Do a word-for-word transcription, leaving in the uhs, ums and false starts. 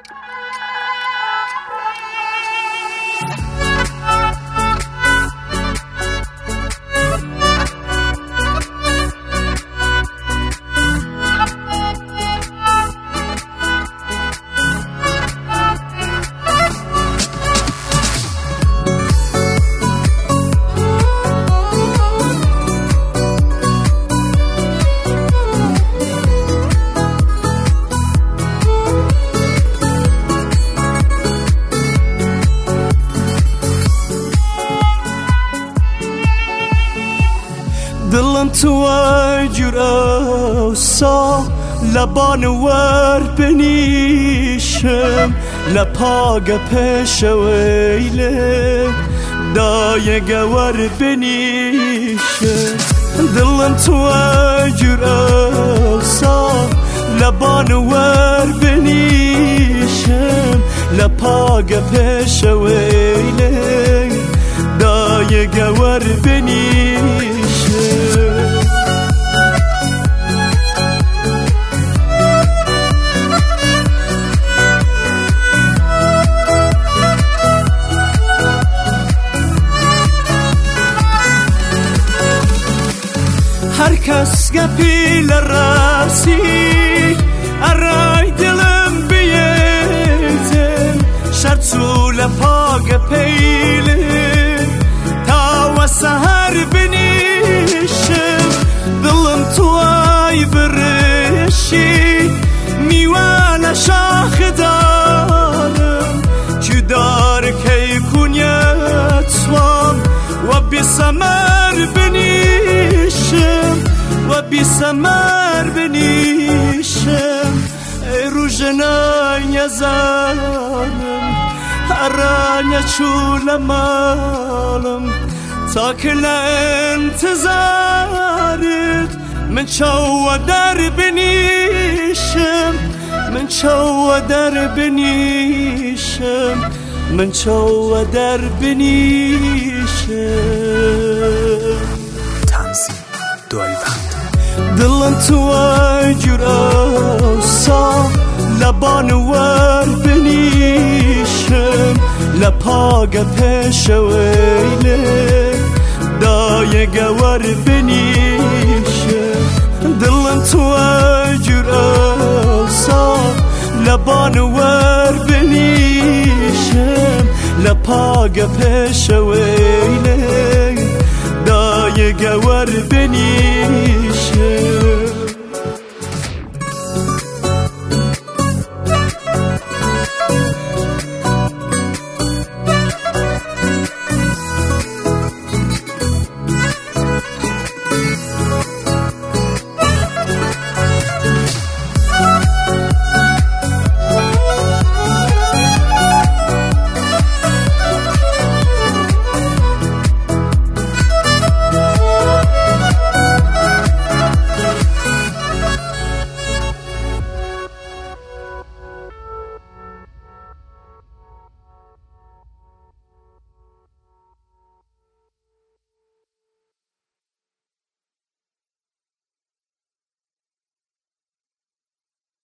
دلم تو جورا سا لبان ور بنیشم لپاگ پیش ویله دای گور بنیشم دلم تو جورا سا لبان ور بنیشم لپاگ پیش ویله دای گور بنیشم هر کس گپیل راسی ارای دلم بیتم شرطول پاگ پیله تا و سهر بنیشم دلم تو آی برشی میوان شاخ دارم چو دار کی کنیت وام و بی سمر بنیشم و بی سمر بنیشم ای روژنای نزانم هرانیا چول مالم تا کل انتظارت من چو در بنیشم من چو در بنیشم من چو در بنیشم تنظیم دایوند دلم تو جورا سا لبان ور بنیشم لپاگ پیش ویله دای گور بنیشم دلم تو جورا سا لبان ور بنیشم لپاگ پیش ویله دای گور بنیشم